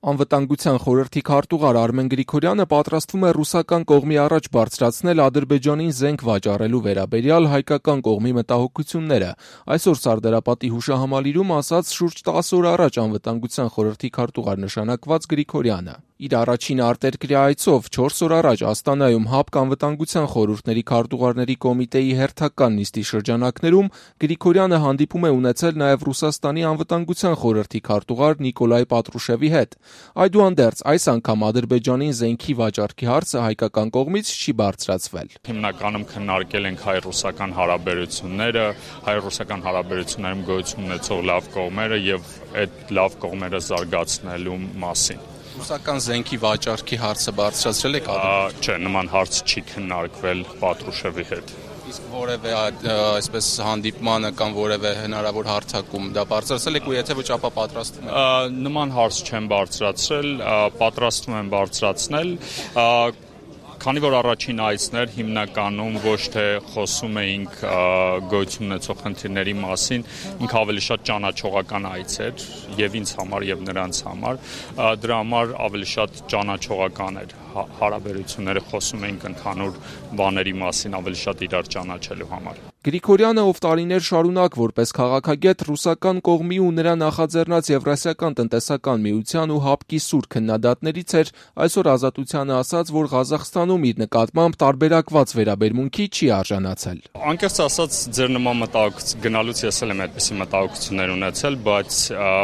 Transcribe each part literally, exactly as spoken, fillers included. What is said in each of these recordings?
Անվտանգության խորհրդի քարտուղար Արմեն Գրիգորյանը պատրաստվում է ռուսական կողմի առաջ բարձրացնել Ադրբեջանին զենք վաճառելու վերաբերյալ հայկական կողմի մտահոգությունները։ Այսօր Սարդարապատի հուշահամալիրում ասաց շուրջ տասը օր առաջ Անվտանգության խորհրդի քարտուղար նշանակված Գրիգորյանը։ Իր առաջին արտերկրյա այցով չորս օր առաջ Աստանայում ՀԱՊԿ Անվտանգության խորհուրդների քարտուղարների կոմիտեի հերթական նիստի շրջանակներում Գրիգորյանը հանդիպում է ունեցել նաև Ռուսաստանի Անվտանգության խորհրդի քարտուղար Նիկոլայ Պատրուշևի հետ։ Այդուհանդերձ, այս անգամ Ադրբեջանին զենքի վաճառքի հարցը հայկական կողմից չի բարձրացվել։ Հիմնականում քննարկել ենք հայ-ռուսական հարաբերությունները, հայ-ռուսական հարաբերություններում գոյություն ունեցող լավ կողմերը եւ այդ լավ կողմերը զարգացնելու մասին։ Ռուսական զենքի վաճառքի հարցը բարձրացրել եք Ադրբեջանը։ Չէ, նման հարց չի քննարկվել Պատրուշևի հետ։ Իսկ որևէ այսպես հանդիպմանը կամ որևէ հնարավոր հարթակում դա բարձրացրել եք ու եթե ոչ ապա պատրաստվում եք։ Նման հարց չեմ բարձրացրել, պատրաստվում եմ բարձրացնել։ Քանի որ առաջին այցներ հիմնականում ոչ թե խոսում էինք գոյություն ունեցող խնդիրների մասին, ինքը ավելի շատ ճանաչողական այց էր եւ ինձ համար եւ նրանց համար, դրա համար ավելի շատ ճանաչողական էր հարաբերությունները, խոսում էինք ընդհանուր բաների մասին, ավելի շատ իրար ճանաչելու համար։ Գրիգորյանը, ով տարիներ շարունակ որպես քաղաքագետ ռուսական կողմի ու նրա նախաձեռնած Եվրասիական տնտեսական միության ու ՀԱՊԿ-ի սուր քննադատներից էր, այսօր Ազատությանը ասաց, որ Ղազախստանում իր նկատմամբ տարբերակված վերաբերմունքի չի արժանացել։ Անկեղծ ասած, ձեր նման մտահոգություն գնալուց ես էլ եմ այդպիսի մտահոգություններ ունեցել, բայց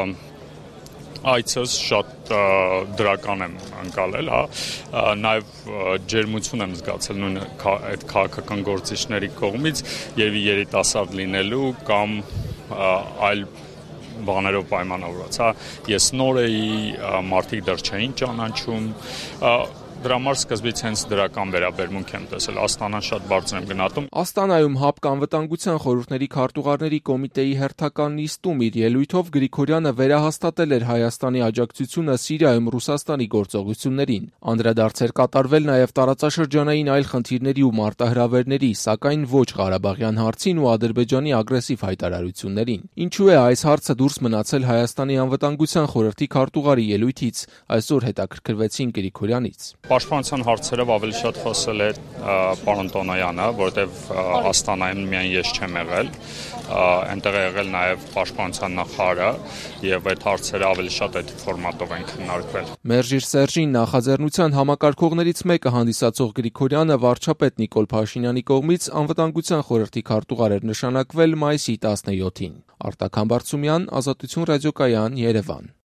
այցս շատ դրական եմ անցալել, հա, նաև ջերմություն եմ զգացել նույն այդ քաղաքական գործիչների կողմից եւ երիտասարդ լինելու կամ այլ բաներով պայմանավորված, հա, ես նոր էի, մարդիկ դեռ չէին ճանաչում, դրա համար սկզբից հենց դրական վերաբերմունք եմ տեսել, Աստանան շատ բարձր եմ գնահատում։ Աստանայում ՀԱՊԿ Անվտանգության խորհուրդների քարտուղարների կոմիտեի հերթական նիստում իր ելույթով Գրիգորյանը վերահաստատել էր Հայաստանի աջակցությունը Սիրիայում Ռուսաստանի գործողություններին։ Անդրադարձեր կատարվել նաև տարածաշրջանային այլ խնդիրների ու մարտահրավերների, սակայն ոչ Ղարաբաղյան հարցին ու Ադրբեջանի ագրեսիվ հայտարարություններին։ Ինչու է այս հարցը դուրս մնացել Հայաստանի Անվտանգության խորհրդի քարտուղարի ելույթից, այսօր հետաքրքրվեցին Գրիգորյանից։ Պաշտպանության հարցերով ավելի շատ խոսել է պարոն Տոնոյանը, որտեվ Աստանայում միայն ես չեմ եղել, այնտեղ է եղել նաև պաշտպանության նախարարը եւ այդ հարցերը ավելի շատ այդ ֆորմատով են քննարկվել։ Մերժիր Սերժին նախաձեռնության համակարգողներից մեկը հանդիսացող Գրիգորյանը վարչապետ Նիկոլ Փաշինյանի կողմից Անվտանգության խորհրդի քարտուղար էր նշանակվել մայիսի տասնյոթին։ Արտակ Համբարձումյան, Ազատություն ռադիոկայան, Երևան։